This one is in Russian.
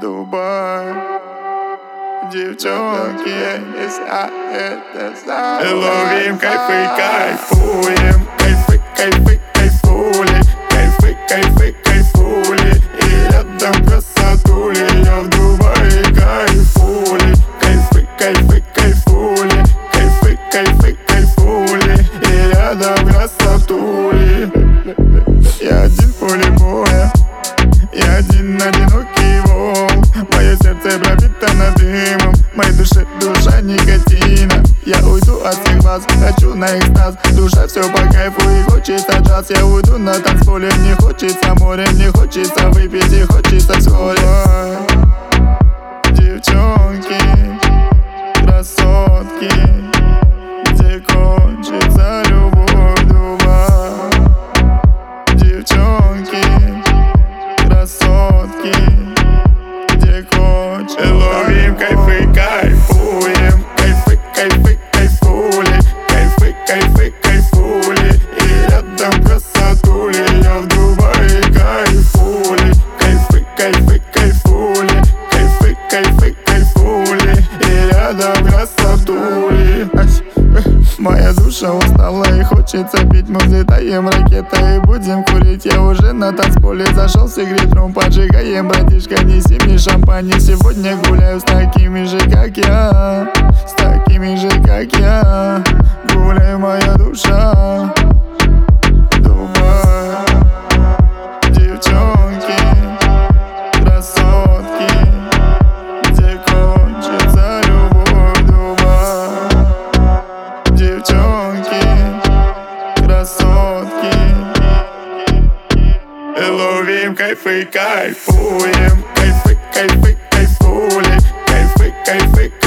Дубай. Девчонки, если это знаю. Ловим кайфы, кайфуем. Кайфы, кайфы, кайфули. Кайфы, кайфы, кайфули. И рядом красотули. Я в Дубае кайфули. Кайфы, кайфы, кайфули. Кайфы, кайфы, кайфули. И рядом красотули. Я один в поле боя, я один одинокий волк. Мое сердце пропитано дымом, в моей душе душа никотина. Я уйду от всех вас, хочу на экстаз. Душа все по кайфу и хочется джаз. Я уйду на танцполе, мне хочется море, мне хочется выпить и хочется вскоре. Девчонки, красотки, где кончится любовь, Дубай. Девчонки, красотки, где кончится. Ловим кайфы, кайфуем. Кайфы, кайфы, кайфули. Кайфы, кайфы, кайфули. И рядом красотули. Я в Дубае кайфули. Кайфы, кайфы, кайфули. Кайфы, кайфы, кайфули. И рядом красотули. Моя душа устала и хочется пить. Мы взлетаем ракетой и будем курить. Я уже на танцполе зашел с сигаретом. Поджигаем, братишка, неси мне шампань. Сегодня гуляю с такими же, как я. С такими же, как я. Гуляй, моя душа. Дубай. Девчонки, красотки, где кончится любовь, Дубай. Девчонки, красотки. Ловим кайфы, кайфуем. Кайфы, кайфы, кайфули. Кайфы, кайфы,